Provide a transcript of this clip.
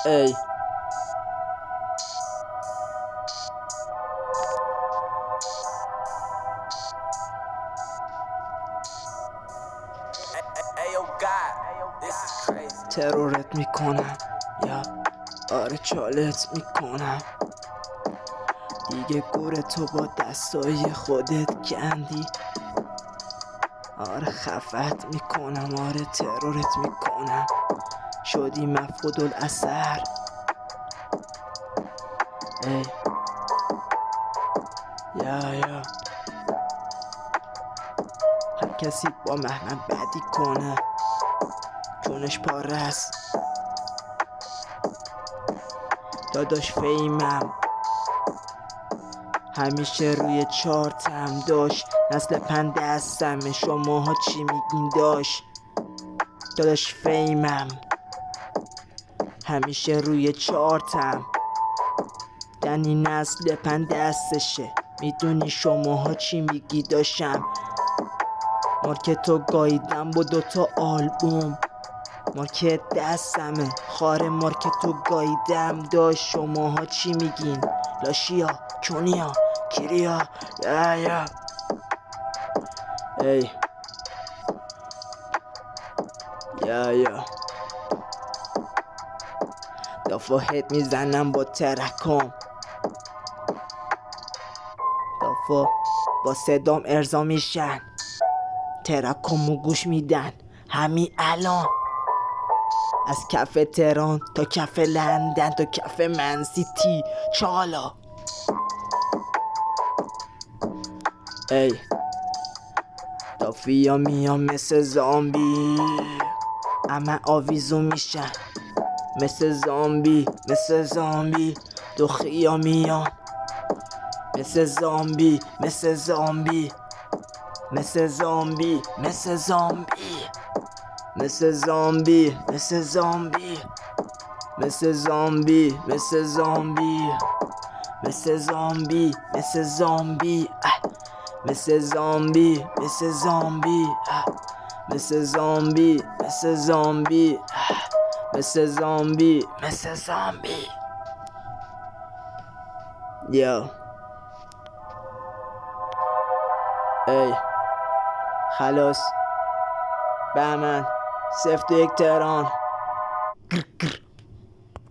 ای ترورت میکنم یا آره چالت میکنم دیگه گور تو با دستای خودت کندی. آره خفت میکنم، آره ترورت میکنم، شدی مفقود الاثر. ای یا هر کسی با من بدی کنه جونش پاره است. داداش فیمم همیشه روی چارتم داشت، نسل پنج دستمه، شماها چی میگین داشت؟ داداش فیمم همیشه روی چارتم، دنی نسل پنج دستشه، میدونی شماها چی میگی داشتم؟ مارکتو گاییدم با 2 آلبوم، مارکت دستمه، خاره مارکتو گاییدم داشت. شماها چی میگین؟ لاشیا چونیا کیریا یا ای یا دافا هد میزنم با ترکام، دافا با صدام ارضا میشن، ترکامو گوش میدن همین الان، از کف تهران تا کف لندن تا کف منسیتی چالا. ای دافیا میان مثل زامبی، اما آویزون میشن مثل زامبی، مثل زامبی. دخیا میان مثل زامبی، مثل زامبی، مثل زامبی، مثل زامبی، مثل زامبی، مثل زامبی، مثل زامبی، مثل زامبی، مثل زامبی، مثل زامبی، مثل زامبی، مثل زامبی، مثل زامبی، مثل زامبی، مثل زامبی، مثل زامبی. یا ای خلاص بهمن 01 تهران.